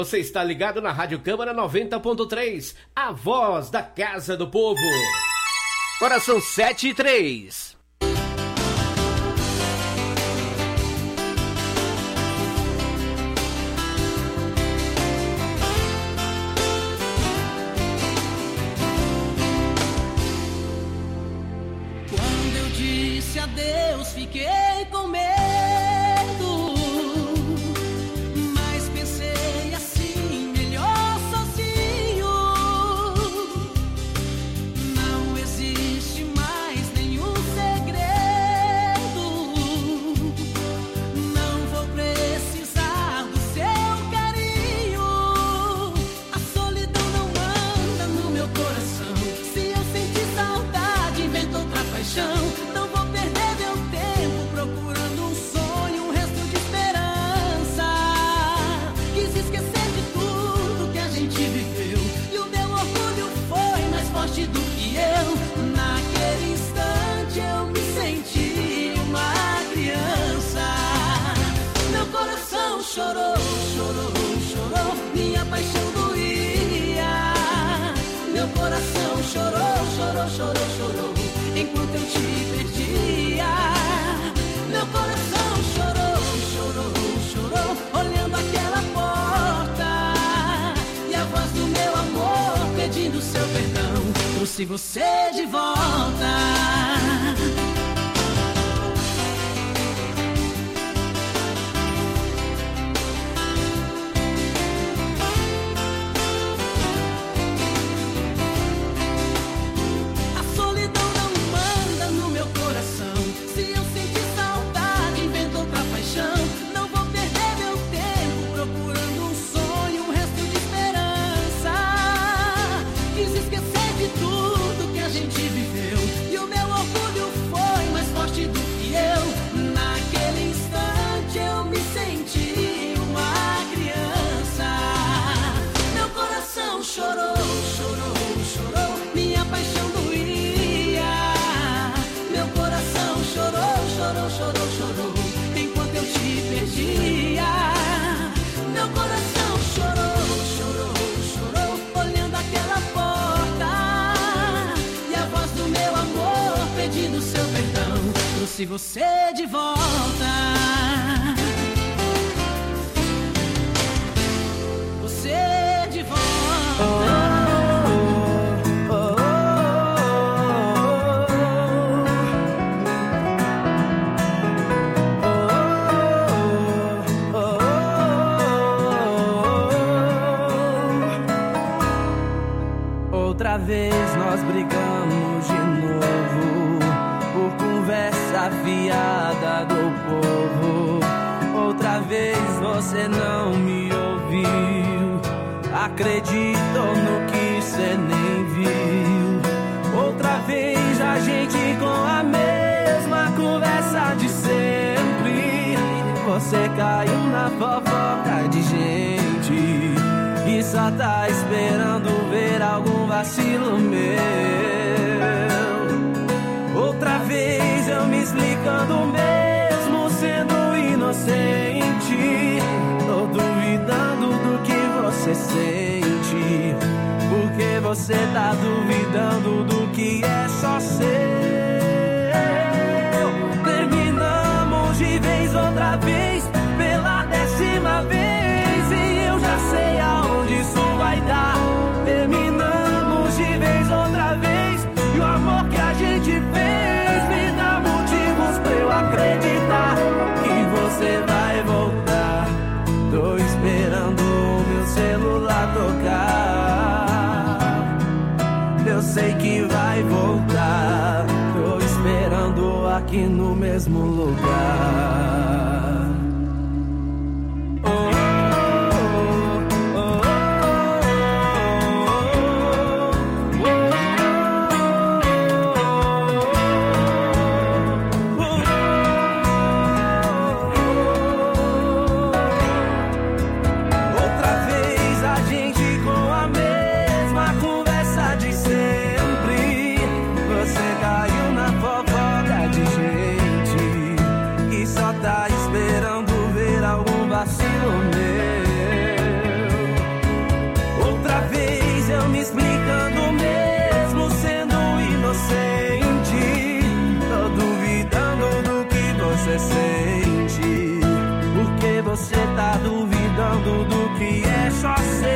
Você está ligado na Rádio Câmara 90.3, a voz da Casa do Povo. Agora são 7h03. Quando eu disse adeus, fiquei com medo. Não vou perder meu tempo procurando um sonho, um resto de esperança. Quis esquecer de tudo que a gente viveu e o meu orgulho foi mais forte do que eu. Naquele instante eu me senti uma criança. Meu coração chorou, chorou, chorou, minha paixão doía. Meu coração chorou, chorou, chorou, chorou, enquanto eu te perdia. Meu coração chorou, chorou, chorou, olhando aquela porta. E a voz do meu amor pedindo seu perdão trouxe você de volta. Chorou, chorou, chorou, minha paixão doía. Meu coração chorou, chorou, chorou, chorou, enquanto eu te perdia. Meu coração chorou, chorou, chorou, olhando aquela porta. E a voz do meu amor pedindo seu perdão trouxe você de volta. Você de volta. Outra vez nós brigamos de novo por conversa fiada do povo. Outra vez você não me ouviu, acreditou no que cê nem viu. Outra vez a gente com a mesma conversa de sempre. Você caiu na fofoca de gente e só tá esperando ver algum vacilo meu. Outra vez eu me explicando mesmo sendo inocente. Tô duvidando do que você sente, porque você tá duvidando do que é só seu. Terminamos de vez outra vez, pela 10ª vez, e eu já sei aonde isso vai dar. Terminamos de vez outra vez, e o amor que a gente fez me dá motivos pra eu acreditar que você vai voltar. Tô esperando o meu celular tocar, eu sei que vai voltar. Tô esperando aqui no mesmo lugar. Tá que é só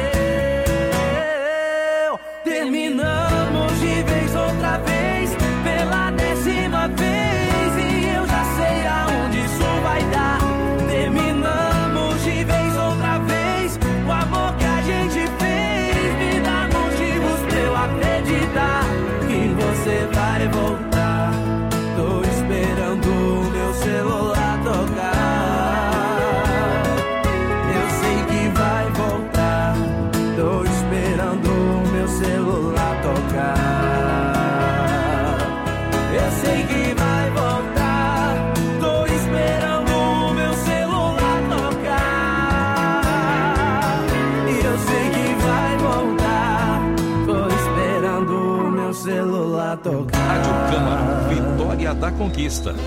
seu. Terminamos de vez outra vez, pela 10ª vez, e eu já sei aonde isso vai dar. Terminamos de vez outra vez, o amor que a gente fez me dá motivos pra eu acreditar que você vai voltar. Tô esperando o meu celular tocar. Eu sei que vai voltar. Tô esperando o meu celular tocar. Eu sei que vai voltar. Tô esperando o meu celular tocar. E eu sei que vai voltar. Tô esperando o meu celular tocar. Rádio Câmara, Vitória da Conquista.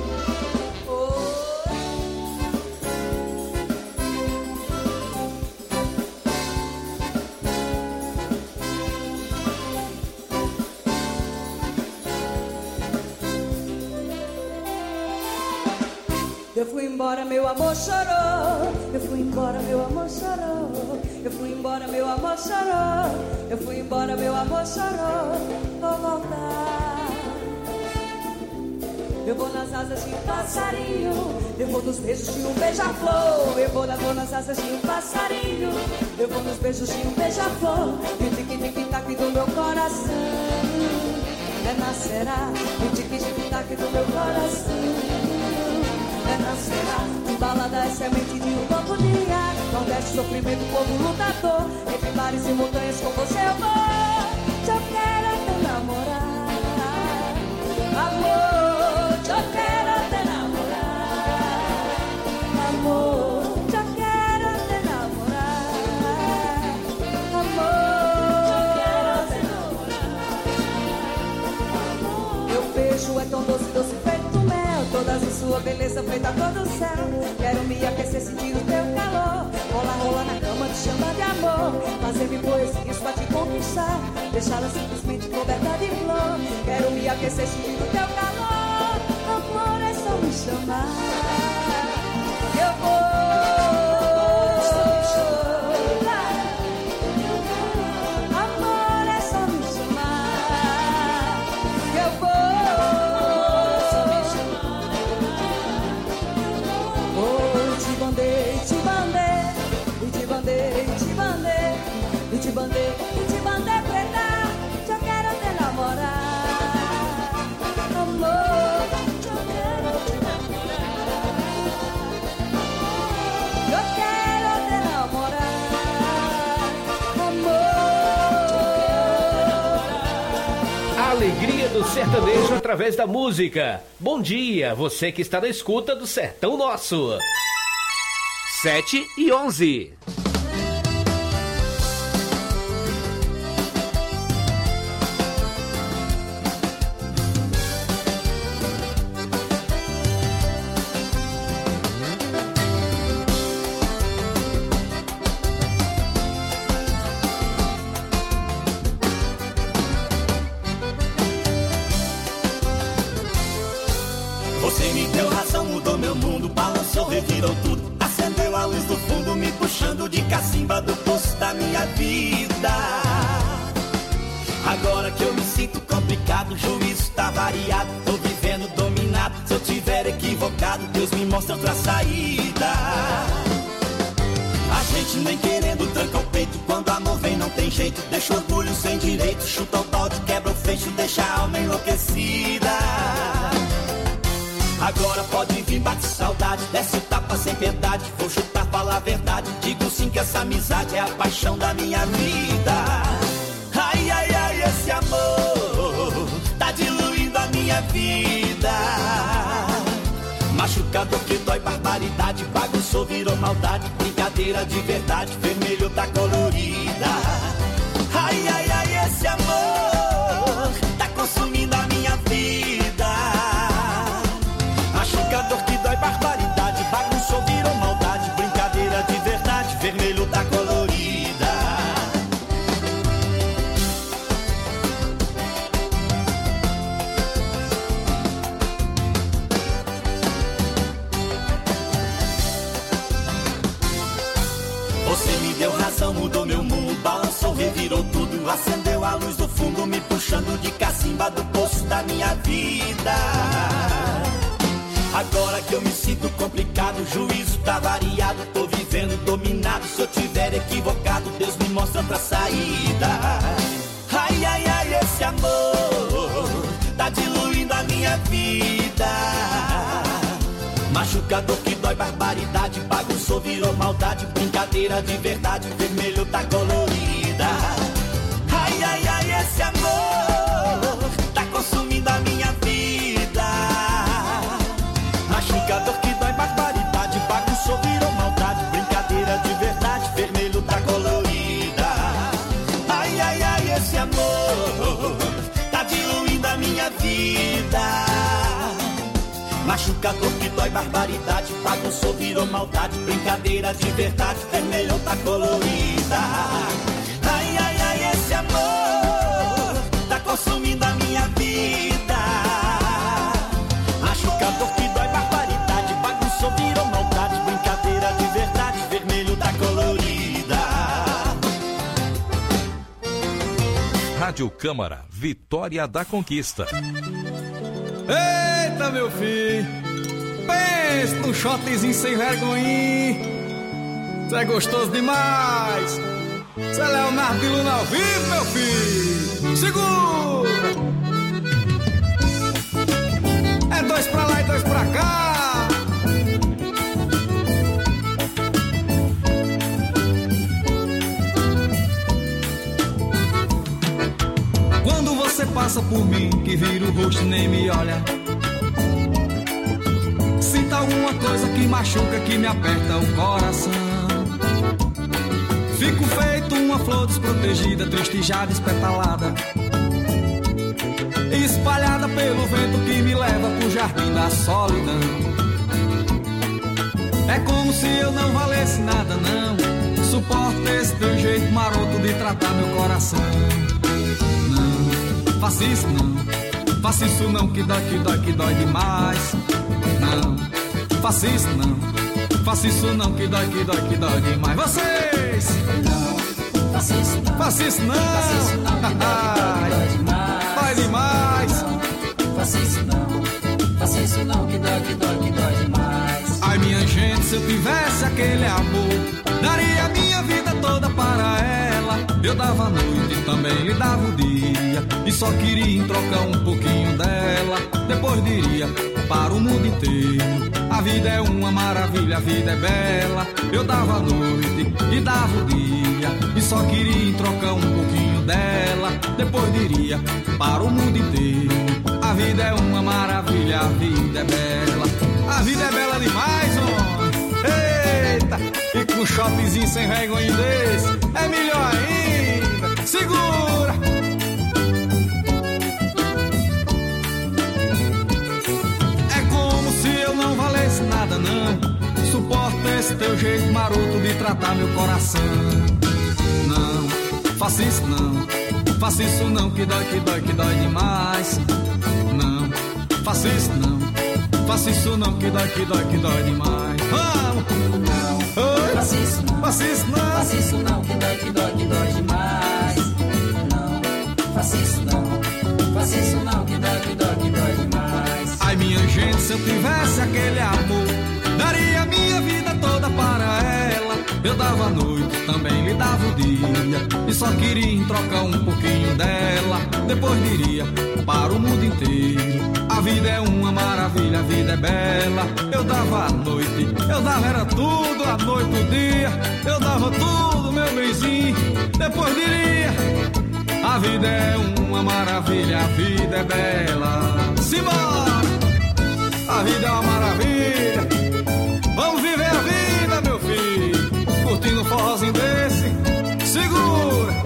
Eu fui embora, meu amor chorou. Eu fui embora, meu amor chorou. Eu fui embora, meu amor chorou. Eu fui embora, meu amor chorou. Vou voltar. Eu vou nas asas de um passarinho. Eu vou nos beijos de um beija-flor. Eu vou nas asas de um passarinho. Eu vou nos beijos de um beija-flor. E o tic-tic-tac do meu coração renascerá. E o tic-tic-tac do meu coração renascerá. Embalada é semente de um novo dia. Nordeste, sofrimento, povo lutador. Entre mares e montanhas com você eu vou. Eu quero te namorar. Amor, eu quero te namorar. Amor, eu quero te namorar. Amor, eu quero te namorar. Meu beijo é tão doce, doce feito mel. Todas em sua beleza feita cor do céu. Quero me aquecer, sentir o teu calor. Rola, rola na cama, te chama de amor. Fazer-me poesias pra te conquistar. Deixá-la simplesmente coberta de flor. Quero me aquecer, sentir o teu calor. Amor, é só me chamar. Eu vou. Amor, é só me chamar. Eu vou. Te bandei, te bandei, e te bandei, te bandei, e te bandei, e te bandei preta. Eu quero te namorar, amor. Eu quero te namorar. Eu quero te namorar, amor. A alegria do sertanejo através da música. Bom dia, você que está na escuta do Sertão Nosso. 7h11. Você me deu razão, mudou meu mundo, balançou, revirou tudo. Acendeu a luz do fundo, me puxando de cacimba do poço da minha vida. Agora que eu me sinto complicado, o juízo tá variado. Tô vivendo dominado, se eu tiver equivocado, Deus me mostra outra saída. A gente nem querendo tranca o peito, quando amor vem não tem jeito. Deixa o orgulho sem direito, chuta o balde, quebra o fecho, deixa a alma enlouquecida. Agora pode vir, bate saudade, desce o tapa sem piedade. Vou chutar, falar a verdade, digo sim que essa amizade é a paixão da minha vida. Ai, ai, ai, esse amor tá diluindo a minha vida. Machucador que dói, barbaridade, bagunçou, virou maldade. Brincadeira de verdade, vermelho tá colorida. Ai, ai, ai, esse amor tá consumindo a minha vida. Machucador que dói, barbaridade, bagunçou, virou maldade. Brincadeira de verdade, vermelho tá colorida. Você me deu razão, mudou meu mundo, balançou, revirou tudo, acendeu a luz do fundo, me puxando de cacimba do poço da minha vida. Agora que eu me sinto complicado, o juízo tá variado, tô vivendo dominado, se eu tiver equivocado, Deus me mostra outra saída. Ai, ai, ai, esse amor tá diluindo a minha vida. Machucador que dói, barbaridade, bagunçou, virou maldade, brincadeira de verdade, vermelho tá colorida. Ai, ai, ai, esse amor tá consumindo a minha vida. Machucador que dói, barbaridade, bagunçou, virou maldade, brincadeira de verdade, vermelho tá colorida. Ai, ai, ai, esse amor tá diluindo a minha vida. Machucador que dói, barbaridade, bagunçou, virou maldade, brincadeira de verdade, vermelho tá colorida. Ai, ai, ai, esse amor tá consumindo a minha vida. Machucador que dói, barbaridade, bagunçou, virou maldade, brincadeira de verdade, vermelho tá colorida. Rádio Câmara, Vitória da Conquista. Eita, meu filho, pensa num shotzinho sem vergonha. Cê é gostoso demais. Cê é Leonardo de Luna ao vivo, meu filho. Segura. É dois pra lá e dois pra cá. Quando você passa por mim, que vira o rosto e nem me olha, sinta alguma coisa que machuca, que me aperta o coração. Fico feito uma flor desprotegida, triste já despetalada, espalhada pelo vento que me leva pro jardim da solidão. É como se eu não valesse nada, não suporto esse teu jeito maroto de tratar meu coração. Não, faça isso não, faça isso não, que dói, que dói, que dói demais. Não, faça isso não, faça isso não, que dói, que dói, que dói demais. Vocês! Não, faça isso não, faça isso não, faça isso não, que dói demais. Dói demais. Não, faça isso não, faça isso não, que dói, que dói, que dói demais. Ai, minha gente, se eu tivesse aquele amor, daria a minha vida toda para ela. Eu dava a noite e também lhe dava o dia, e só queria em troca um pouquinho dela. Depois diria para o mundo inteiro: a vida é uma maravilha, a vida é bela. Eu dava a noite e dava o dia, e só queria em troca um pouquinho dela. Depois diria para o mundo inteiro: a vida é uma maravilha, a vida é bela. A vida é bela demais, homem. Eita, e com um shotzinho sem vergonha desse é melhor ainda. Segura. É como se eu não valesse nada, não suporto esse teu jeito maroto de tratar meu coração. Não, faça isso não, faça isso não, que dói, que dói, que dói demais. Não, faça isso não, faça isso não, que dói, que dói, que dói demais. Vamos! Não, oi? Faça isso não, faça isso não, faça isso não, que dói, que dói, que dói demais. Não, faça isso não, faça isso não, que dói, que dói, que dói demais. Ai, minha gente, se eu tivesse aquele amor, daria a minha vida toda para ela. Eu dava a noite, também lhe dava o dia, e só queria em troca um pouquinho dela. Depois diria para o mundo inteiro: a vida é uma maravilha, a vida é bela. Eu dava a noite, eu dava era tudo, a noite, o dia, eu dava tudo, meu benzinho. Depois diria: a vida é uma maravilha, a vida é bela. Simbora! A vida é uma maravilha, vamos viver a vida, meu filho, curtindo um forrozinho desse. Segura!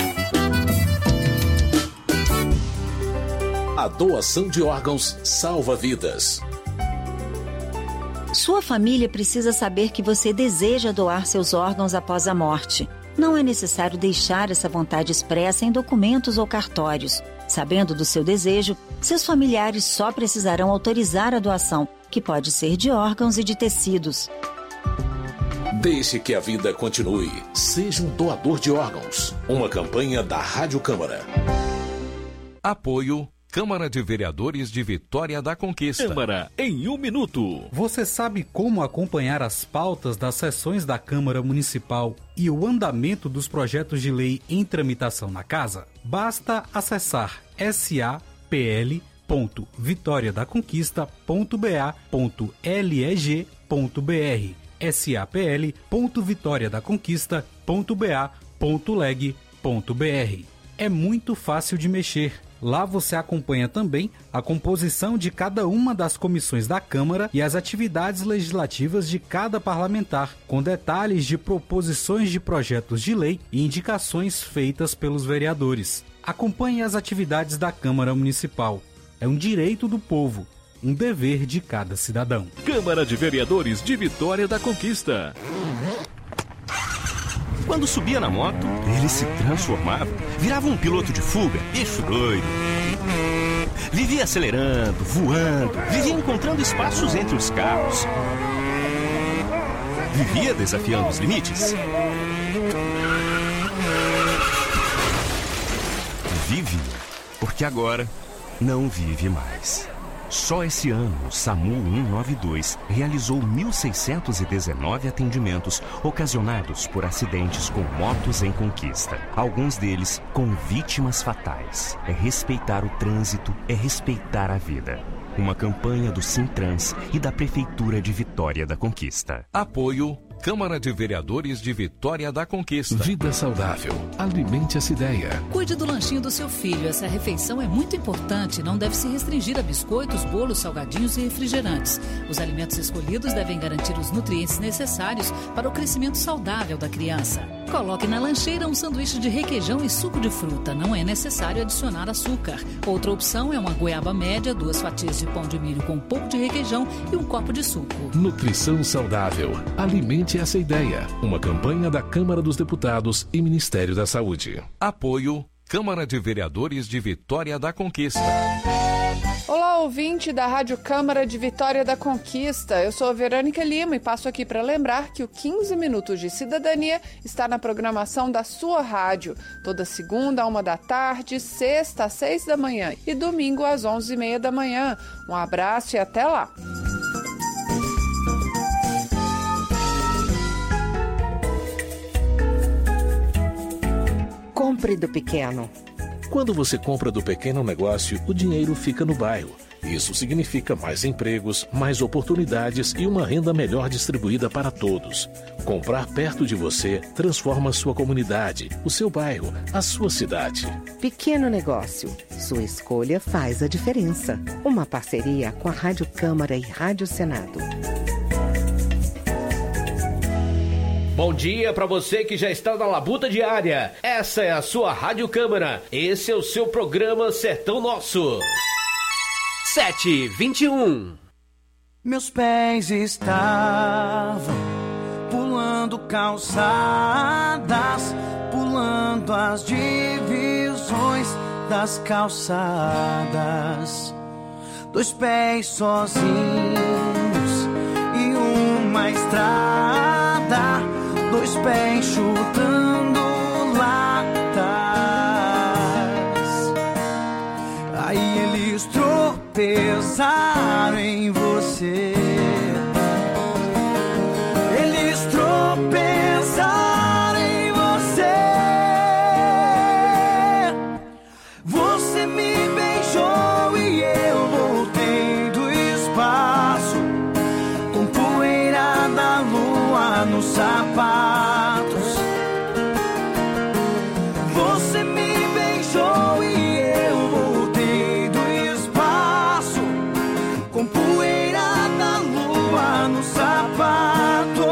A doação de órgãos salva vidas. Sua família precisa saber que você deseja doar seus órgãos após a morte. Não é necessário deixar essa vontade expressa em documentos ou cartórios. Sabendo do seu desejo, seus familiares só precisarão autorizar a doação, que pode ser de órgãos e de tecidos. Deixe que a vida continue. Seja um doador de órgãos. Uma campanha da Rádio Câmara. Apoio Câmara de Vereadores de Vitória da Conquista. Câmara em 1 minuto. Você sabe como acompanhar as pautas das sessões da Câmara Municipal e o andamento dos projetos de lei em tramitação na Casa? Basta acessar sapl.vitoriadaconquista.ba.leg.br sapl.vitoriadaconquista.ba.leg.br. É muito fácil de mexer. Lá você acompanha também a composição de cada uma das comissões da Câmara e as atividades legislativas de cada parlamentar, com detalhes de proposições de projetos de lei e indicações feitas pelos vereadores. Acompanhe as atividades da Câmara Municipal. É um direito do povo, um dever de cada cidadão. Câmara de Vereadores de Vitória da Conquista. Quando subia na moto, ele se transformava, virava um piloto de fuga, bicho doido. Vivia acelerando, voando, vivia encontrando espaços entre os carros. Vivia desafiando os limites. Vive, porque agora não vive mais. Só esse ano, o SAMU 192 realizou 1.619 atendimentos ocasionados por acidentes com motos em Conquista. Alguns deles com vítimas fatais. É respeitar o trânsito, é respeitar a vida. Uma campanha do Sintrans e da Prefeitura de Vitória da Conquista. Apoio Câmara de Vereadores de Vitória da Conquista. Vida saudável. Alimente essa ideia. Cuide do lanchinho do seu filho. Essa refeição é muito importante. Não deve se restringir a biscoitos, bolos, salgadinhos e refrigerantes. Os alimentos escolhidos devem garantir os nutrientes necessários para o crescimento saudável da criança. Coloque na lancheira um sanduíche de requeijão e suco de fruta. Não é necessário adicionar açúcar. Outra opção é uma goiaba média, 2 fatias de pão de milho com um pouco de requeijão e um copo de suco. Nutrição saudável. Alimente essa ideia. Uma campanha da Câmara dos Deputados e Ministério da Saúde. Apoio Câmara de Vereadores de Vitória da Conquista. Olá, ouvinte da Rádio Câmara de Vitória da Conquista. Eu sou a Verônica Lima e passo aqui para lembrar que o 15 Minutos de Cidadania está na programação da sua rádio. Toda segunda, 13h, sexta, às 6 da manhã e domingo, às 11h30 da manhã. Um abraço e até lá! Compre do pequeno. Quando você compra do pequeno negócio, o dinheiro fica no bairro. Isso significa mais empregos, mais oportunidades e uma renda melhor distribuída para todos. Comprar perto de você transforma a sua comunidade, o seu bairro, a sua cidade. Pequeno negócio. Sua escolha faz a diferença. Uma parceria com a Rádio Câmara e Rádio Senado. Bom dia para você que já está na labuta diária. Essa é a sua Rádio Câmara. Esse é o seu programa Sertão Nosso. 7h21. Meus pés estavam pulando calçadas, pulando as divisões das calçadas. 2 pés sozinhos em uma estrada, 2 pés chutando latas. Aí eles tropeçaram em você. Eles tropeçaram em você. Você me beijou e eu voltei do espaço, com poeira da lua nos sapatos. Você me beijou e eu voltei do espaço, com poeira da lua nos sapatos.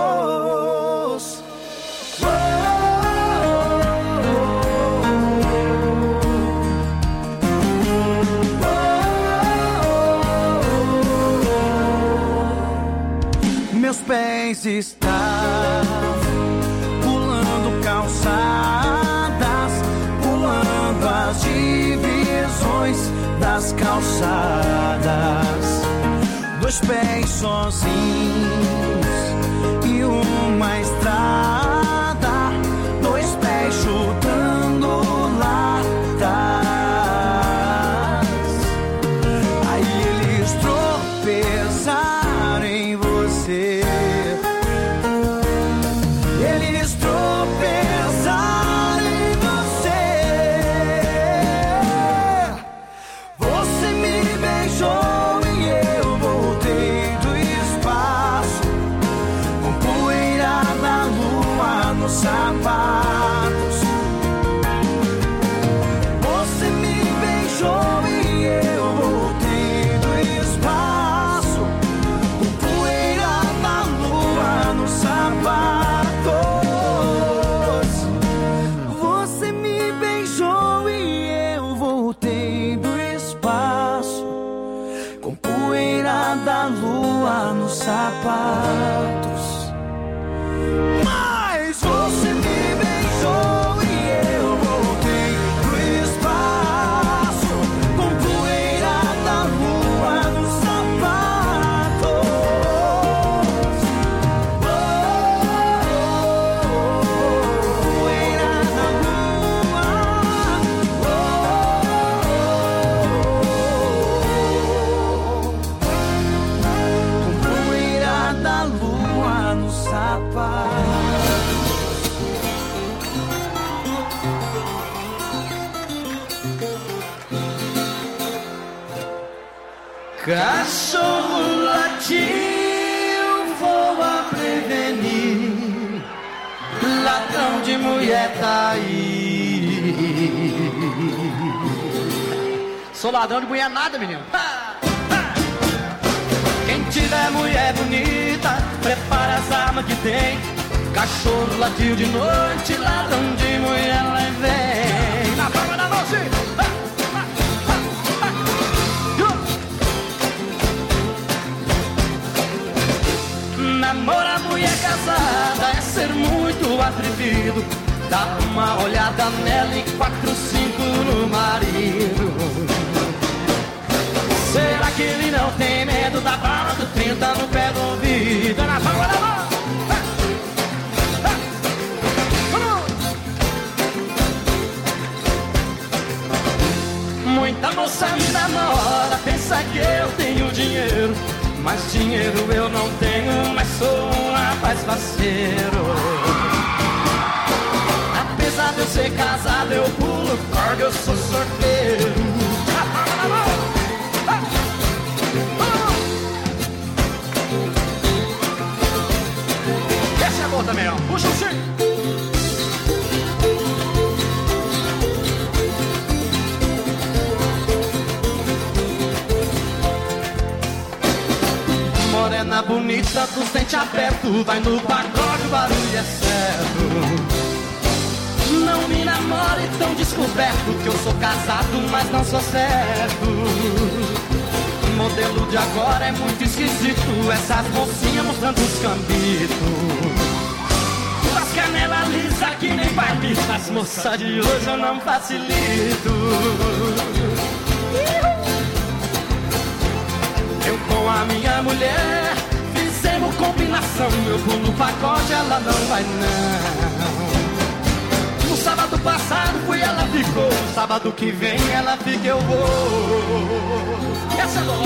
Meus pés estavam pulando calçadas, pulando as divisões das calçadas. 2 pés sozinhos e uma sapatos. Mas você me beijou e eu voltei pro espaço, com poeira da lua nos sapatos. Poeira da lua, com poeira da lua nos sapatos. Cachorro latiu, vou a prevenir, ladrão de mulher tá aí. Sou ladrão de mulher nada, menino. Quem tiver mulher bonita, prepara as armas que tem. Cachorro latiu de noite, ladrão de mulher lá vem. Na palma da mão, sim. Namorar mulher casada é ser muito atrevido. Dá uma olhada nela e 4, 5 no marido. Será que ele não tem medo da bala do 30 no pé do ouvido? Na palma da mão. Muita moça me namora, pensa que eu tenho dinheiro. Mas dinheiro eu não tenho, mas sou um rapaz faceiro. Apesar de eu ser casado, eu pulo corda, eu sou sorteiro. Essa é boa também, ó. Puxa o sim. Morena bonita, dos dentes abertos, vai no pagode, o barulho é certo. Não me namore tão descoberto, que eu sou casado, mas não sou certo. O modelo de agora é muito esquisito, essas mocinhas mostrando os cambitos. As canelas lisas que nem palmito, as moças de hoje eu não facilito. Eu com a minha mulher fizemos combinação. Eu vou no pacote, ela não vai não. No sábado passado fui, ela ficou. No sábado que vem ela fica, eu vou. Essa é boa.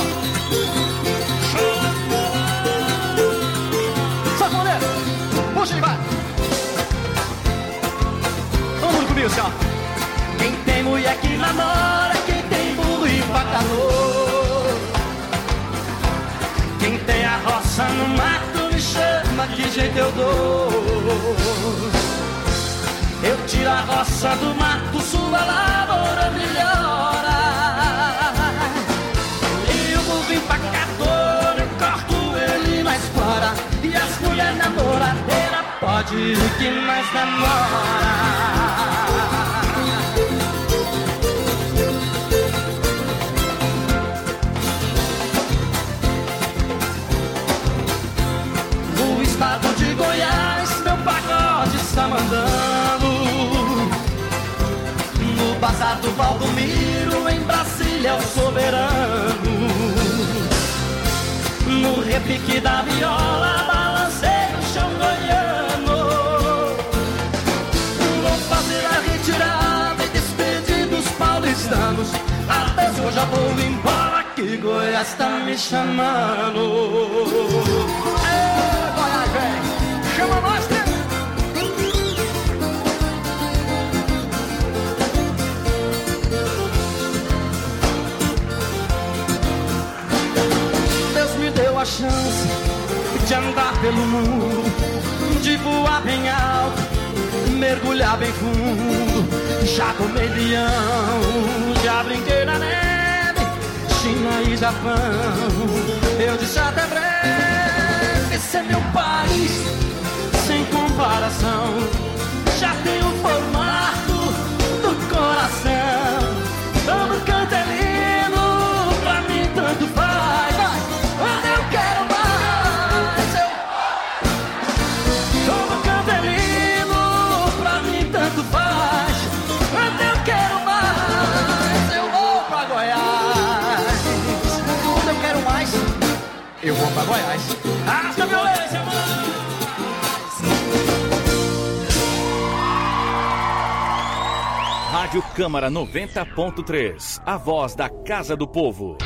Safoneiro, puxa e vai. Todo mundo comigo, assim, ó. Quem tem mulher que namora, quem tem burro e empacador. Quem tem a roça no mato me chama, que jeito eu dou. Eu tiro a roça do mato, sua lavoura melhora. E o burro empacador, eu corto ele na espora. E as mulheres namoradeiras, pode ir que mais namora. Estado de Goiás, meu pagode está mandando. No bazar do Valdomiro, em Brasília é o soberano. No repique da viola, balancei o chão goiano. Vou fazer a retirada e despedir dos paulistanos. Adeus, eu já vou embora, que Goiás tá me chamando. Chama nós, né? Deus me deu a chance de andar pelo mundo, de voar bem alto, mergulhar bem fundo. Já tomei leão, já brinquei na neve, China e Japão. Eu disse até breve, esse é meu país sem comparação. Já tem o formato do coração. Todo canto é lindo, pra mim tanto faz. Onde eu quero mais. pra Goiás. Arrasta a violência, mano! Rádio Câmara 90.3, a voz da Casa do Povo.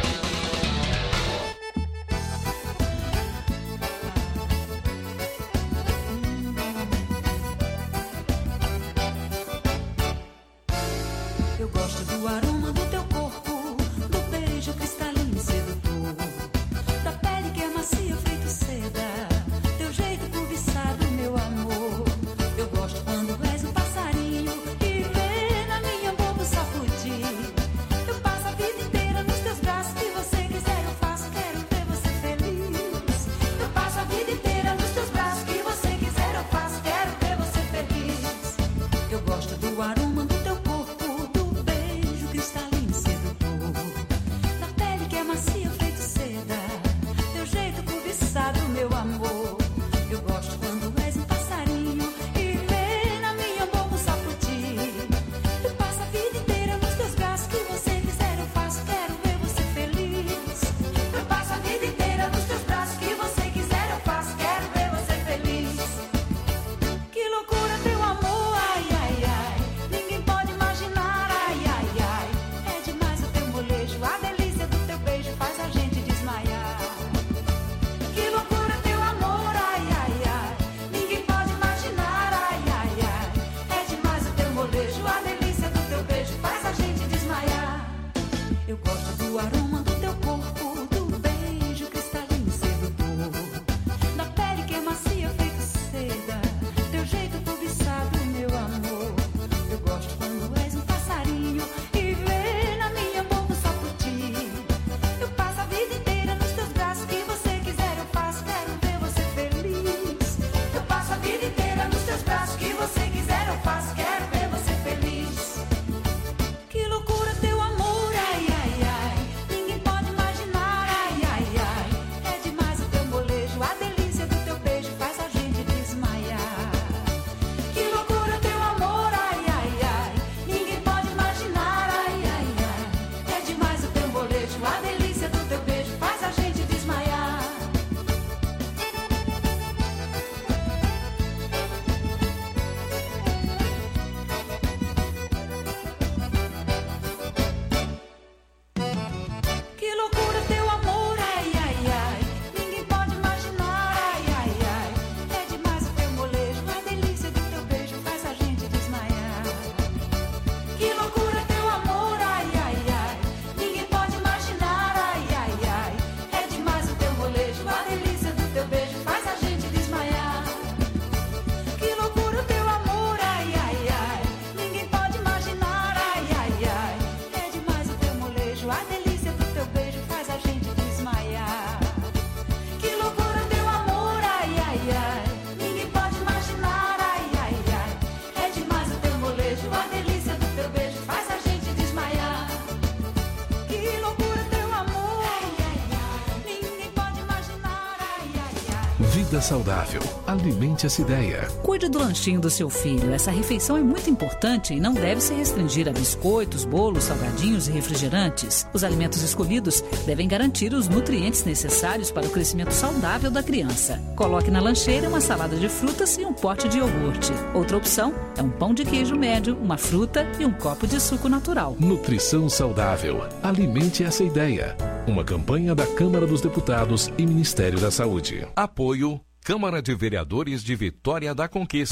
Eu gosto do aroma do teu corpo, do beijo cristalino e sedutor, da pele que é macia feito seda, teu jeito cobiçado, meu amor. Eu gosto quando és um passarinho e vê na minha boca sacudir. Eu passo a vida inteira nos teus braços, que você quiser eu faço, quero ver você feliz. Eu passo a vida inteira nos teus braços, que você quiser eu faço, quero ver você feliz. Eu gosto do aroma do teu corpo, do beijo cristalino e sedutor, da pele que é macia feito seda, teu jeito cobiçado, meu amor. Eu gosto quando és um passarinho e vê na minha boca sacudir. Eu passo a vida inteira nos teus braços, que você quiser eu faço, quero ver você feliz. Eu passo a vida inteira nos teus braços, que você quiser eu faço, quero ver você feliz. Que loucura teu amor, ai, ai, ai, ninguém pode imaginar, ai, ai, ai. É demais o teu molejo, a delícia do teu beijo faz a gente desmaiar. Que loucura teu amor, ai, ai, ai, ninguém pode imaginar, ai, ai, ai. É demais o teu molejo, a delícia do teu beijo faz a gente desmaiar. Eu gosto do aroma do teu corpo, do beijo cristalino e sedutor, da pele que é macia feito seda, teu jeito cobiçado, meu amor. Eu gosto quando és um passarinho e vê na minha boca sacudir. Eu passo a vida inteira nos teus braços, que você quiser eu faço, quero ver você feliz. Eu passo a vida inteira nos teus braços, que você quiser eu faço, quero ver você feliz. Que loucura teu amor, ai, ai, ai, ninguém pode imaginar, ai, ai, ai. É demais o teu molejo, a delícia do teu beijo faz a gente desmaiar. Que loucura teu amor, ai, ai, ai, ninguém pode imaginar, ai, ai, ai. É demais o teu molejo, a delícia do teu beijo faz a gente desmaiar. Que loucura teu amor, ai, ai, ai, ninguém pode imaginar, ai, ai, ai. É demais o teu molejo, a delícia do teu beijo faz a gente desmaiar. Que loucura teu amor, ai, ai, ai, ninguém pode imaginar, ai, ai, ai. É demais o teu molejo, a delícia do teu beijo faz a gente desmaiar. Que loucura teu amor, ai, ai, ai, ninguém pode imaginar, ai, ai, ai. É demais o teu molejo, a delícia do teu beijo faz a gente desmaiar. Que loucura teu amor, ai, ai, ai, ninguém pode imaginar, ai, ai, ai. É demais o teu molejo, a delícia do teu beijo faz a gente desmaiar. Que loucura teu amor, ai, ai, ai, ninguém pode imaginar, ai, ai, ai. Vida saudável. Alimente essa ideia. Cuide do lanchinho do seu filho. Essa refeição é muito importante e não deve se restringir a biscoitos, bolos, salgadinhos e refrigerantes. Os alimentos escolhidos devem garantir os nutrientes necessários para o crescimento saudável da criança. Coloque na lancheira uma salada de frutas e um pote de iogurte. Outra opção é um pão de queijo médio, uma fruta e um copo de suco natural. Nutrição saudável. Alimente essa ideia. Uma campanha da Câmara dos Deputados e Ministério da Saúde. Apoio Câmara de Vereadores de Vitória da Conquista.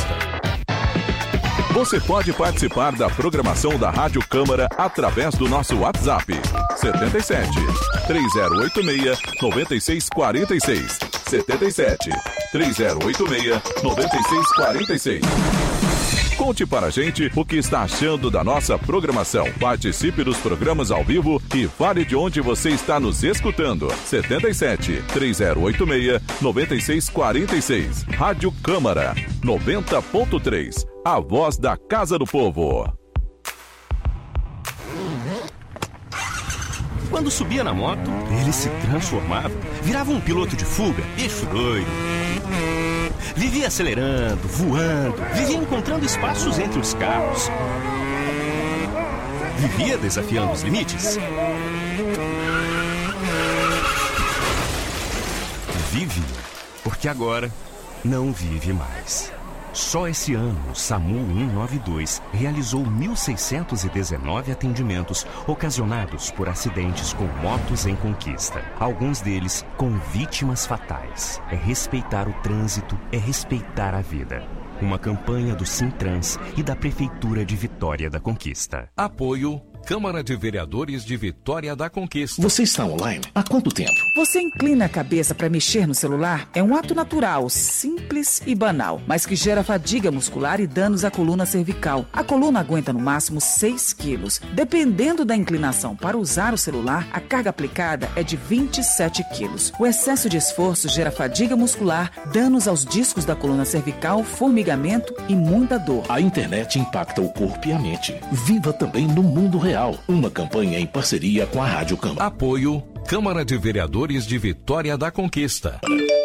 Você pode participar da programação da Rádio Câmara através do nosso WhatsApp 77 3086 9646 77 3086 9646. Conte para a gente o que está achando da nossa programação. Participe dos programas ao vivo e fale de onde você está nos escutando. 77 3086 9646. Rádio Câmara 90.3. A voz da Casa do Povo. Quando subia na moto, ele se transformava, virava um piloto de fuga, bicho doido. Vivia acelerando, voando, vivia encontrando espaços entre os carros. Vivia desafiando os limites. Vive, porque agora não vive mais. Só esse ano, o SAMU 192 realizou 1.619 atendimentos ocasionados por acidentes com motos em conquista. Alguns deles com vítimas fatais. É respeitar o trânsito, é respeitar a vida. Uma campanha do Sintrans e da Prefeitura de Vitória da Conquista. Apoio Câmara de Vereadores de Vitória da Conquista. Você está online há quanto tempo? Você inclina a cabeça para mexer no celular? É um ato natural, simples e banal, mas que gera fadiga muscular e danos à coluna cervical. A coluna aguenta no máximo 6 quilos. Dependendo da inclinação para usar o celular, a carga aplicada é de 27 quilos. O excesso de esforço gera fadiga muscular, danos aos discos da coluna cervical, formigamento e muita dor. A internet impacta o corpo e a mente. Viva também no mundo real. Uma campanha em parceria com a Rádio Câmara. Apoio Câmara de Vereadores de Vitória da Conquista.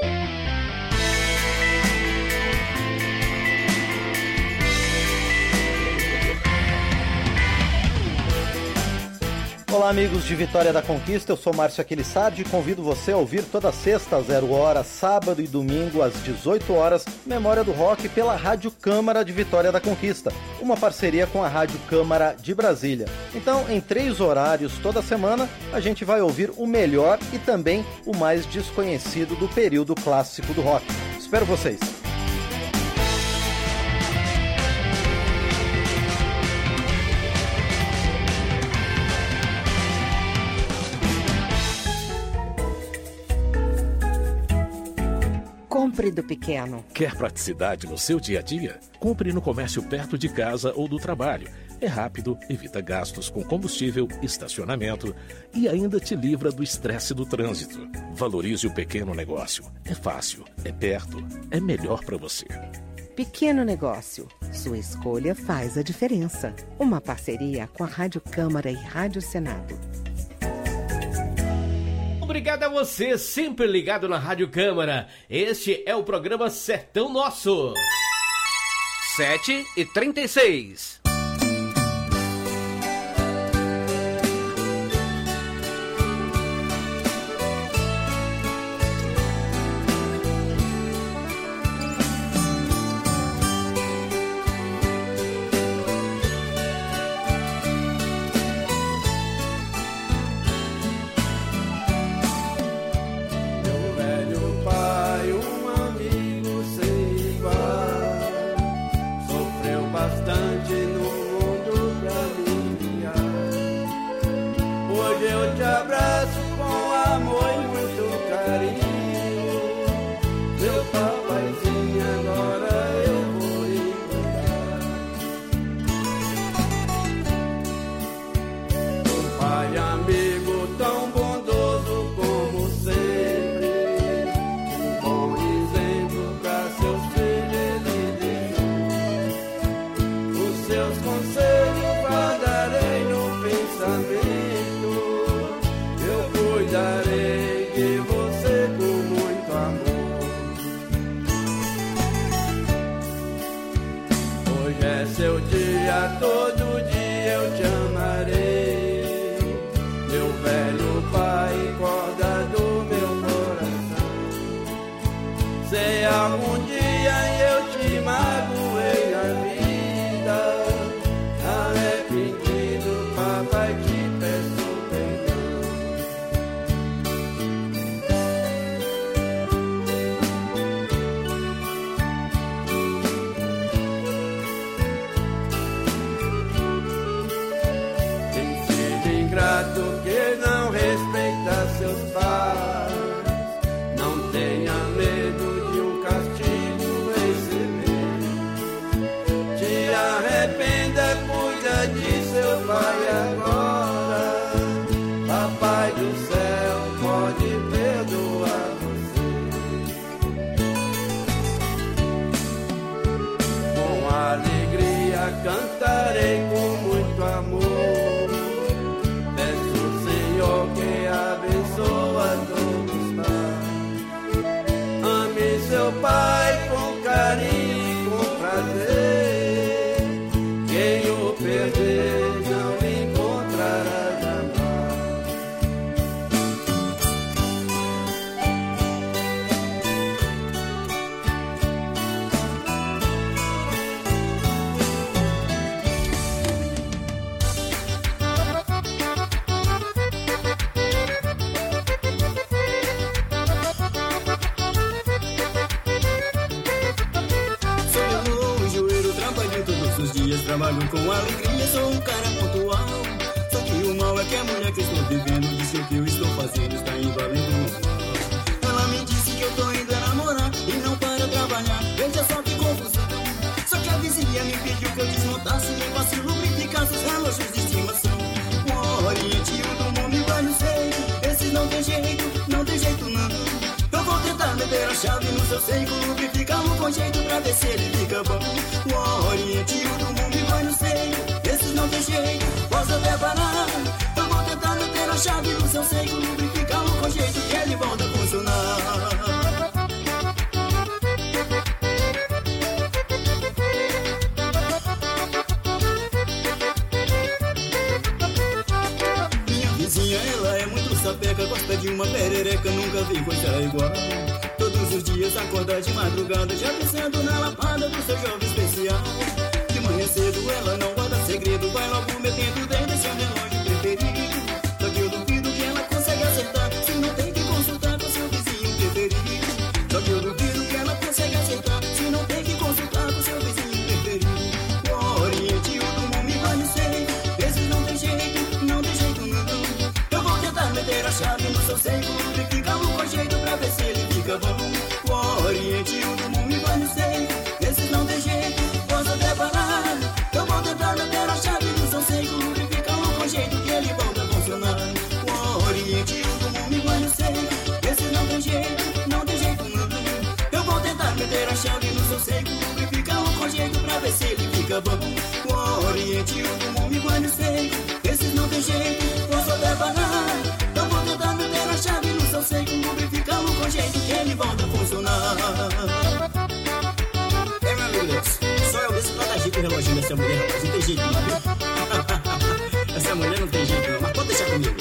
Olá, amigos de Vitória da Conquista, eu sou Márcio Aquilissardi e convido você a ouvir toda sexta às 0h, sábado e domingo às 18 horas, Memória do Rock pela Rádio Câmara de Vitória da Conquista, uma parceria com a Rádio Câmara de Brasília. Então, em 3 horários toda semana, a gente vai ouvir o melhor e também o mais desconhecido do período clássico do rock. Espero vocês! Compre do pequeno. Quer praticidade no seu dia a dia? Compre no comércio perto de casa ou do trabalho. É rápido, evita gastos com combustível, estacionamento e ainda te livra do estresse do trânsito. Valorize o pequeno negócio. É fácil, é perto, é melhor para você. Pequeno negócio. Sua escolha faz a diferença. Uma parceria com a Rádio Câmara e Rádio Senado. Obrigado a você, sempre ligado na Rádio Câmara. Este é o programa Sertão Nosso. 7h36. com alegria, sou um cara pontual. Só que o mal é que a mulher que estou vivendo disse que o que eu estou fazendo está indo além do normal. Ela me disse que eu tô indo a namorar e não para trabalhar. Veja só que confusão. Só que a vizinha me pediu que eu desmontasse, levasse e lubrificasse os relógios de estimação. O Oriente e o do mundo igual no seio. Esses não tem jeito, não tem jeito não. Eu vou tentar meter a chave no seu seio, lubrificá-lo com jeito pra ver se ele fica bom. O Oriente e o do mundo igual no seio. Esses não tem jeito, posso até parar. Eu vou tentar meter a chave no seu seio, lubrificá-lo com jeito que ele volta a funcionar. Ela é muito sapeca, gosta de uma perereca, nunca vi coisa igual. Todos os dias acorda de madrugada, já pensando na lapada do seu jovem especial. De manhã cedo ela não guarda segredo, vai logo metendo dentro seu relógio preferido. Só que eu duvido que ela consegue acertar, se não tem que consultar com seu vizinho preferido. Só que eu duvido que ela consegue acertar, se não tem que consultar com seu vizinho preferido. O Oriente e o do mundo vai no seio, esses não tem jeito, não tem jeito não. Meter a chave no seu seio, lubrificá-lo com jeito pra ver se ele fica bom. O Oriente e o do mundo vai no seio, esses não tem jeito, posso até parar. Eu vou tentar meter a chave no seu seio, lubrificá-lo com jeito que ele volta a funcionar. O Oriente e o do mundo vai no seio, esses não tem jeito, não tem jeito não. Eu vou tentar meter a chave no seu seio, lubrificá-lo com jeito pra ver se ele fica bom. O Oriente e o do mundo vai no seio, esses não tem jeito, posso até parar. Eu vou tentar meter a chave no seu seio, lubrificá-lo com jeito que ele volta a funcionar. É, meu amigo Deus, só eu ver se pode agir com o reloginho dessa mulher, rapaz, não tem jeito não, viu? Essa mulher não tem jeito não, mas pode deixar comigo.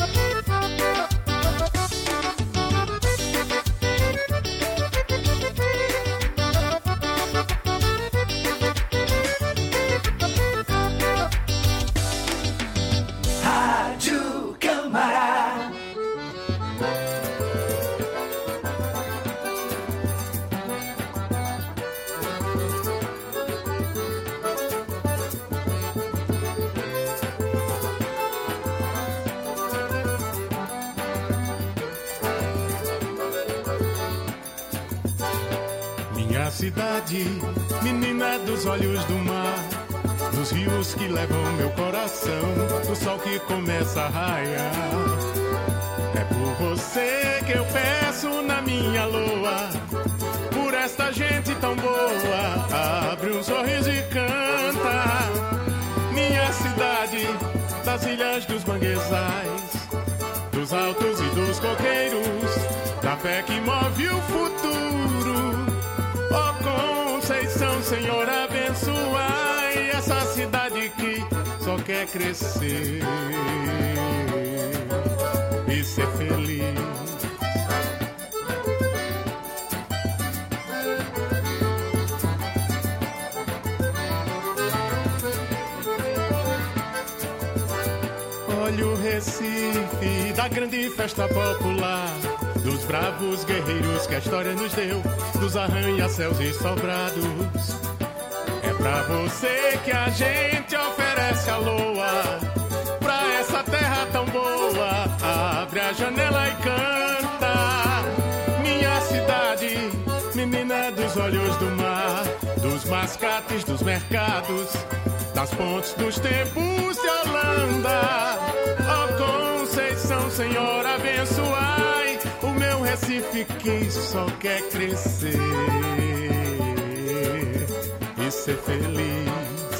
Rádio Câmara. Minha cidade, menina dos olhos do mar, dos rios que levam meu coração, do sol que começa a raiar. É por você que eu peço na minha loa, por esta gente tão boa, abre um sorriso e canta. Minha cidade, das ilhas dos manguezais, dos altos e dos coqueiros, da fé que move o futuro. Ó Conceição, Senhor, abençoai essa cidade que só quer crescer e ser feliz. Olha o Recife da grande festa popular, dos bravos guerreiros que a história nos deu, dos arranha-céus e sobrados. É pra você que a gente oferece a loa, pra essa terra tão boa, abre a janela e canta. Minha cidade, menina dos olhos do mar, dos mascates dos mercados, das pontes dos tempos de Holanda. Ó Conceição, Senhor, abençoai o meu Recife que só quer crescer e ser feliz.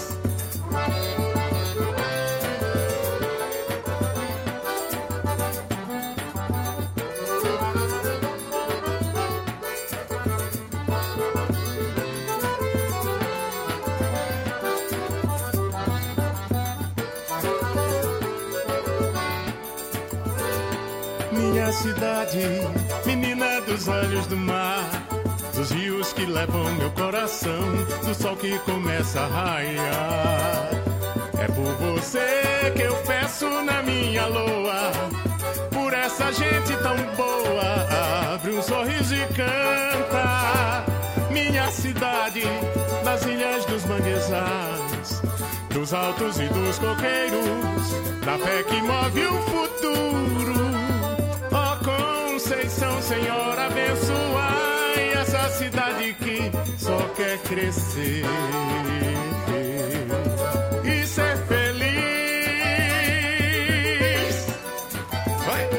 Minha cidade, menina dos olhos do mar, dos rios que levam meu coração, do sol que começa a raiar. É por você que eu peço na minha loa, por essa gente tão boa, abre um sorriso e canta. Minha cidade, das ilhas dos manguezais, dos altos e dos coqueiros, da fé que move o futuro. Ó Conceição, Senhora, abençoai essa cidade que só quer crescer e ser feliz. Vai!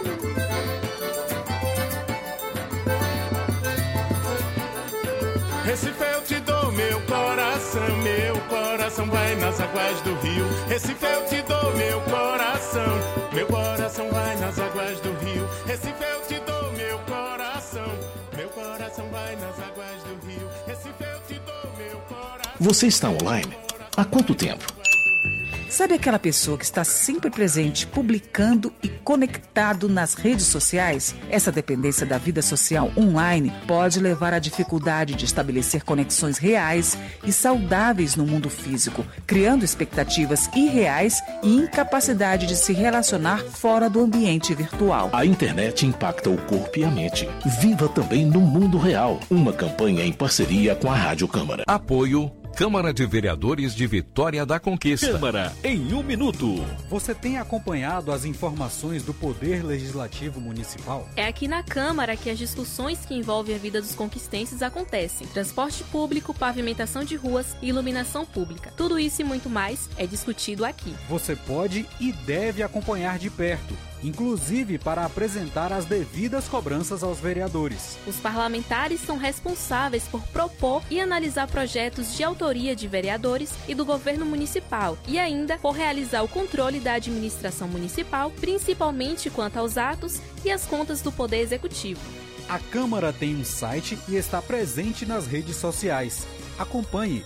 Recife, eu te dou meu coração vai nas águas do rio. Recife, eu te dou meu coração vai nas águas do rio. Recife, eu te dou meu coração vai nas águas do rio. Recife, eu te dou meu coração. Você está online? Há quanto tempo? Sabe aquela pessoa que está sempre presente, publicando e conectado nas redes sociais? Essa dependência da vida social online pode levar à dificuldade de estabelecer conexões reais e saudáveis no mundo físico, criando expectativas irreais e incapacidade de se relacionar fora do ambiente virtual. A internet impacta o corpo e a mente. Viva também no mundo real. Uma campanha em parceria com a Rádio Câmara. Apoio Câmara de Vereadores de Vitória da Conquista. Câmara em 1 minuto. Você tem acompanhado as informações do Poder Legislativo Municipal? É aqui na Câmara que as discussões que envolvem a vida dos conquistenses acontecem. Transporte público, pavimentação de ruas e iluminação pública. Tudo isso e muito mais é discutido aqui. Você pode e deve acompanhar de perto, inclusive para apresentar as devidas cobranças aos vereadores. Os parlamentares são responsáveis por propor e analisar projetos de autoria de vereadores e do governo municipal e ainda por realizar o controle da administração municipal, principalmente quanto aos atos e às contas do Poder Executivo. A Câmara tem um site e está presente nas redes sociais. Acompanhe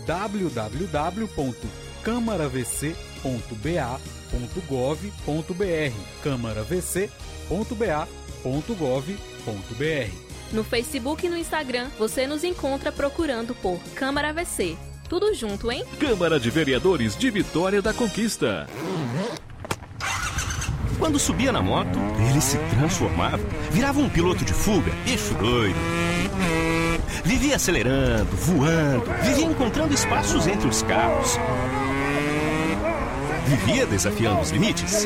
www.câmaravc.ba.gov.br câmaravc.ba.gov.br. No Facebook e no Instagram, você nos encontra procurando por Câmara VC. Tudo junto, hein? Câmara de Vereadores de Vitória da Conquista. Quando subia na moto, ele se transformava, virava um piloto de fuga, bicho doido. Vivia acelerando, voando, vivia encontrando espaços entre os carros. Vivia desafiando os limites.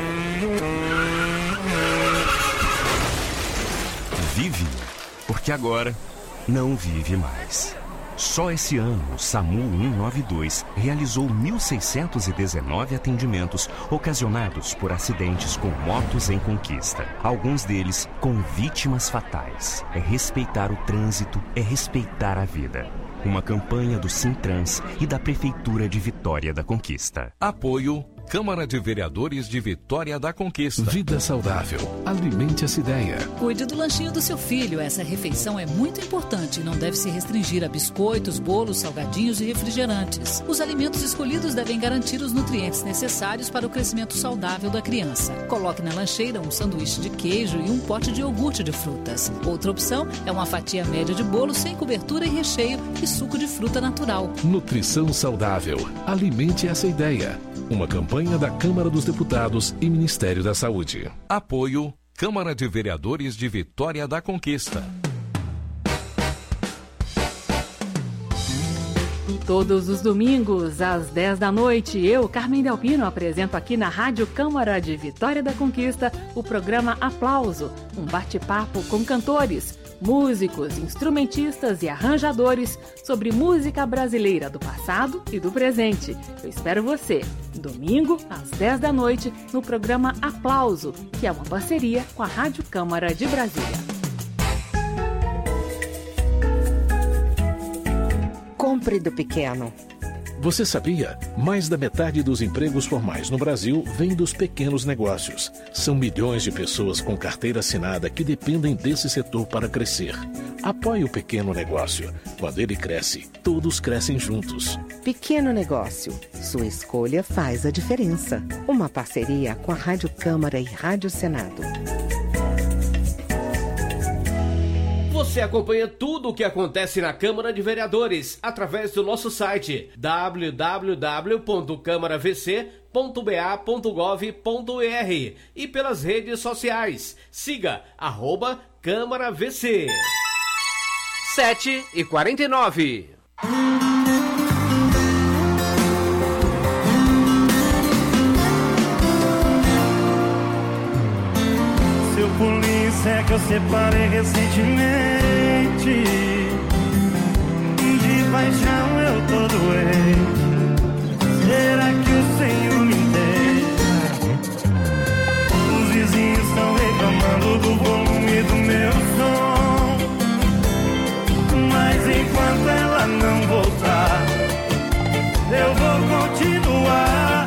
Vive, porque agora não vive mais. Só esse ano, o SAMU 192 realizou 1.619 atendimentos ocasionados por acidentes com motos em conquista. Alguns deles com vítimas fatais. É respeitar o trânsito, é respeitar a vida. Uma campanha do Sintrans e da Prefeitura de Vitória da Conquista. Apoio Câmara de Vereadores de Vitória da Conquista. Vida saudável. Alimente essa ideia. Cuide do lanchinho do seu filho. Essa refeição é muito importante e não deve se restringir a biscoitos, bolos, salgadinhos e refrigerantes. Os alimentos escolhidos devem garantir os nutrientes necessários para o crescimento saudável da criança. Coloque na lancheira um sanduíche de queijo e um pote de iogurte de frutas. Outra opção é uma fatia média de bolo sem cobertura e recheio e suco de fruta natural. Nutrição saudável. Alimente essa ideia. Uma campanha da Câmara dos Deputados e Ministério da Saúde. Apoio Câmara de Vereadores de Vitória da Conquista. Todos os domingos, às 10 da noite, eu, Carmen Delpino, apresento aqui na Rádio Câmara de Vitória da Conquista o programa Aplauso, um bate-papo com cantores, músicos, instrumentistas e arranjadores sobre música brasileira do passado e do presente. Eu espero você, domingo, às 10 da noite, no programa Aplauso, que é uma parceria com a Rádio Câmara de Brasília. Compre do pequeno. Você sabia? Mais da metade dos empregos formais no Brasil vem dos pequenos negócios. São milhões de pessoas com carteira assinada que dependem desse setor para crescer. Apoie o pequeno negócio. Quando ele cresce, todos crescem juntos. Pequeno negócio. Sua escolha faz a diferença. Uma parceria com a Rádio Câmara e Rádio Senado. Você acompanha tudo o que acontece na Câmara de Vereadores através do nosso site www.câmaravc.ba.gov.br e pelas redes sociais. Siga @CâmaraVC. 7h49. eu separei recentemente. De paixão eu tô doente. Será que o Senhor me entende? Os vizinhos estão reclamando do volume do meu som. Mas enquanto ela não voltar, eu vou continuar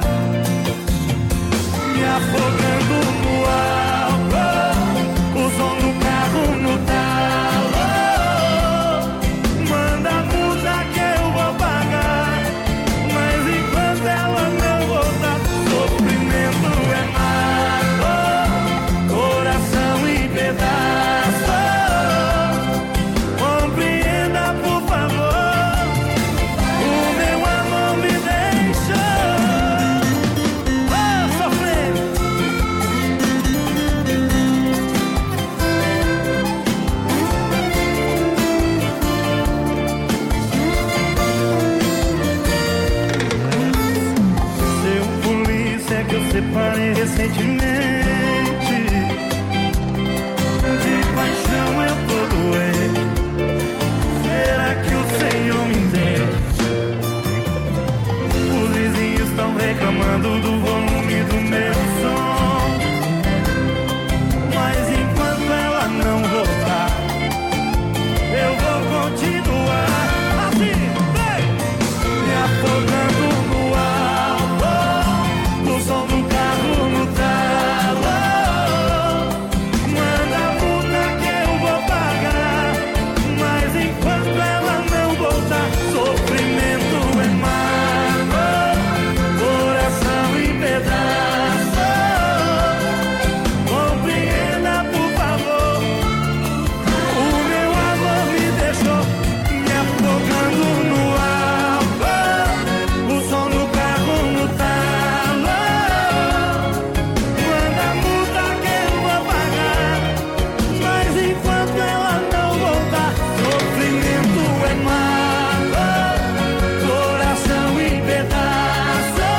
me afogando no álcool, o som do carro no talo. Manda a multa que eu vou pagar, mas enquanto ela não voltar, sofrimento é mago, coração em pedaços. Compreenda, por favor, o meu amor me deixou. Sofrendo. Seu polícia que eu separei recentemente. De paixão eu tô doente. Será que o Senhor me entende? Os vizinhos estão reclamando do volume do meu som. Mas enquanto ela não voltar, eu vou continuar assim, vem! Me afogando no álcool, o som do carro no talo. Manda a multa que eu vou pagar, mas enquanto ela não voltar, sofrimento é mago, coração em pedaços. Compreenda, por favor, o meu amor me deixou me afogando no álcool, o som do carro no talo. Manda a multa que eu vou pagar, mas enquanto ela não voltar, sofrimento é mago, coração em pedaços.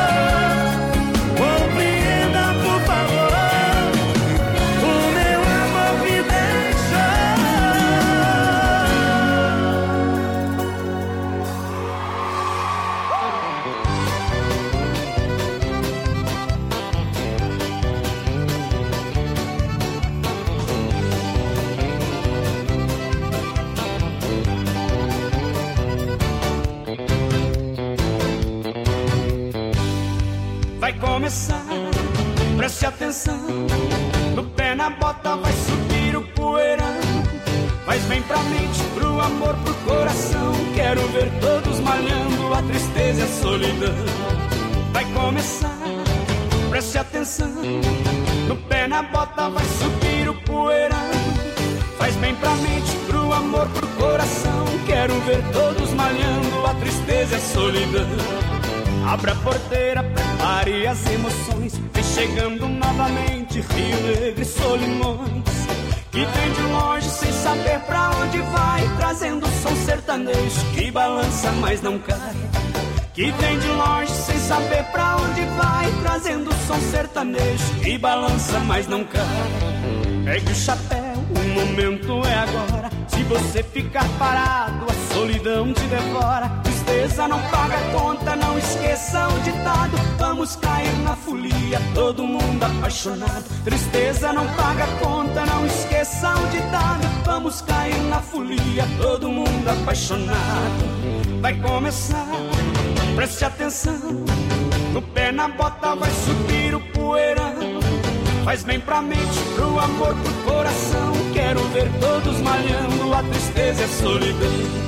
Compreenda, por favor, o meu amor me deixou. Vai começar, preste atenção. No pé na bota vai subir o poeirão. Faz bem pra mente, pro amor, pro coração. Quero ver todos malhando a tristeza e a solidão. Vai começar, preste atenção. No pé na bota vai subir o poeirão. Faz bem pra mente, pro amor, pro coração. Quero ver todos malhando a tristeza e a solidão. Abra a porteira, prepare as emoções. Vem chegando novamente Rio Negro e Solimões, que vem de longe sem saber pra onde vai, trazendo som sertanejo que balança mas não cai. Que vem de longe sem saber pra onde vai, trazendo som sertanejo que balança mas não cai. Pegue o chapéu, o momento é agora. Se você ficar parado, a solidão te devora. Tristeza não paga conta, não esqueça o ditado. Vamos cair na folia, todo mundo apaixonado. Tristeza não paga conta, não esqueça o ditado. Vamos cair na folia, todo mundo apaixonado. Vai começar, preste atenção. No pé na bota vai subir o poeirão. Faz bem pra mente, pro amor, pro coração. Quero ver todos malhando a tristeza e a solidão.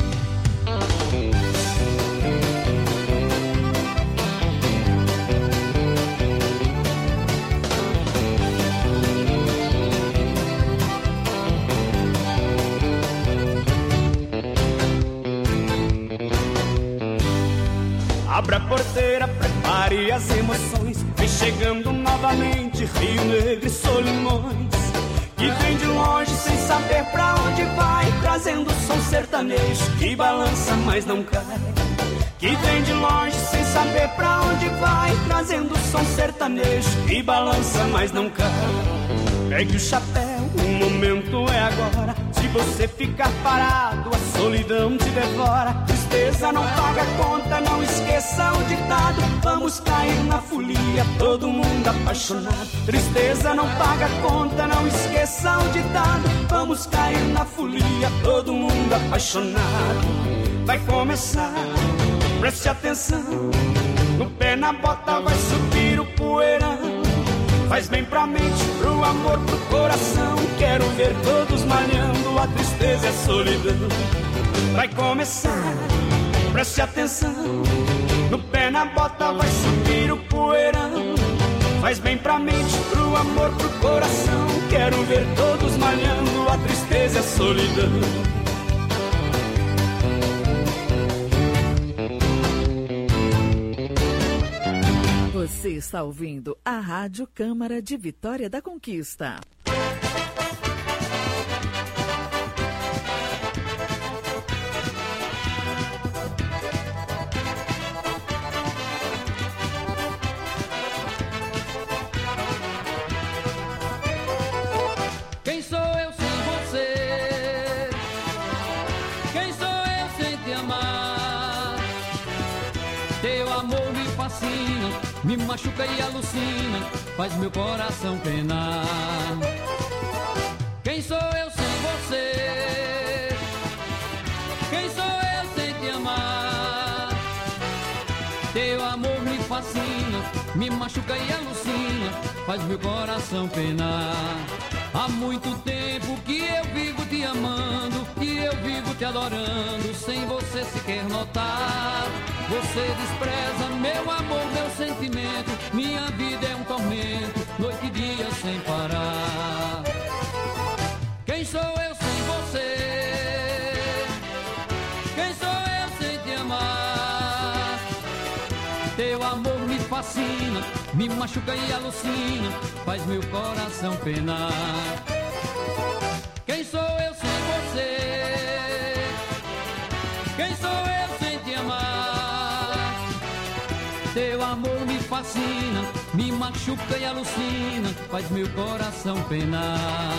Abra a porteira, prepare as emoções. Vem chegando novamente Rio Negro e Solimões, que vem de longe sem saber pra onde vai, trazendo som sertanejo que balança mas não cai. Que vem de longe sem saber pra onde vai, trazendo som sertanejo e balança, mas não cai. Pegue o chapéu, o momento é agora. Se você ficar parado, a solidão te devora. Tristeza não paga conta, não esqueça o ditado. Vamos cair na folia, todo mundo apaixonado. Tristeza não paga conta, não esqueça o ditado. Vamos cair na folia, todo mundo apaixonado. Vai começar, preste atenção. No pé na bota vai subir o poeirão. Faz bem pra mente, pro amor, pro coração. Quero ver todos malhando, a tristeza é solidão. Vai começar, preste atenção. No pé na bota vai subir o poeirão. Faz bem pra mente, pro amor, pro coração. Quero ver todos malhando, a tristeza é solidão. Você está ouvindo a Rádio Câmara de Vitória da Conquista. Quem sou eu sem você? Quem sou eu sem te amar? Teu amor me fascina, me machuca e alucina, faz meu coração penar. Quem sou eu sem você? Quem sou eu sem te amar? Teu amor me fascina, me machuca e alucina, faz meu coração penar. Há muito tempo que eu vivo te amando, que eu vivo te adorando, sem você sequer notar. Você despreza meu amor, meu sentimento, minha vida é um tormento, noite e dia sem parar. Quem sou eu sem você? Quem sou eu sem te amar? Teu amor me fascina, me machuca e alucina, faz meu coração penar. Quem sou eu sem você? Quem sou eu sem te amar? Teu amor me fascina, me machuca e alucina, faz meu coração penar.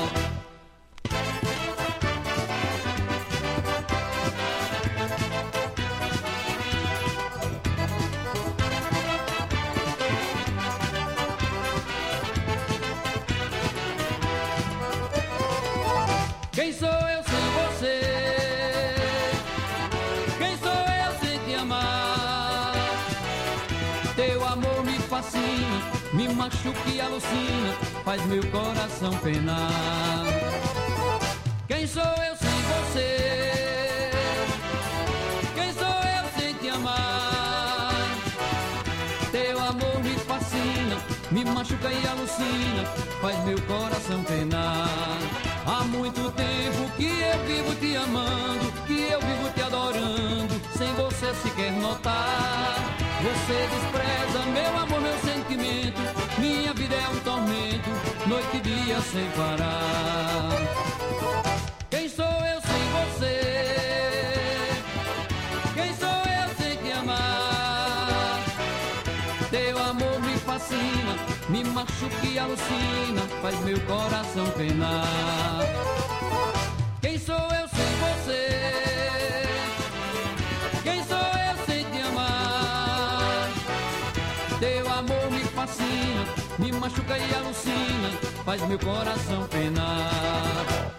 Quem sou eu sem você? Quem sou eu sem te amar? Teu amor me fascina, me machuca e alucina, faz meu coração penar. Quem sou eu sem você? Quem sou eu sem te amar? Teu amor me fascina, me machuca e alucina, faz meu coração penar. Há muito tempo que eu vivo te amando, que eu vivo te adorando, sem você sequer notar. Você despreza meu amor, meu sentimento, minha vida é um tormento, noite e dia sem parar. Quem sou eu sem você? Quem sou eu sem te amar? Teu amor me fascina, me machuca e alucina, faz meu coração penar. Quem sou eu sem você? Quem sou eu sem te amar? Teu amor me fascina, me machuca e alucina, faz meu coração penar.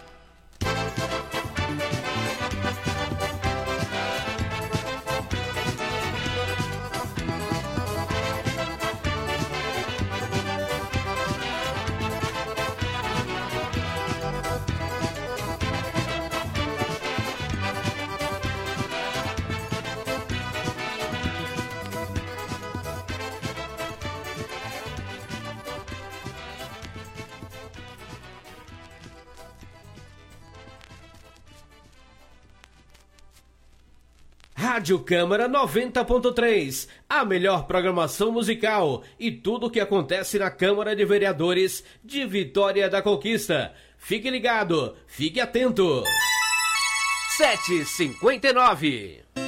Rádio Câmara 90.3, a melhor programação musical e tudo o que acontece na Câmara de Vereadores de Vitória da Conquista. Fique ligado, fique atento. 7h59.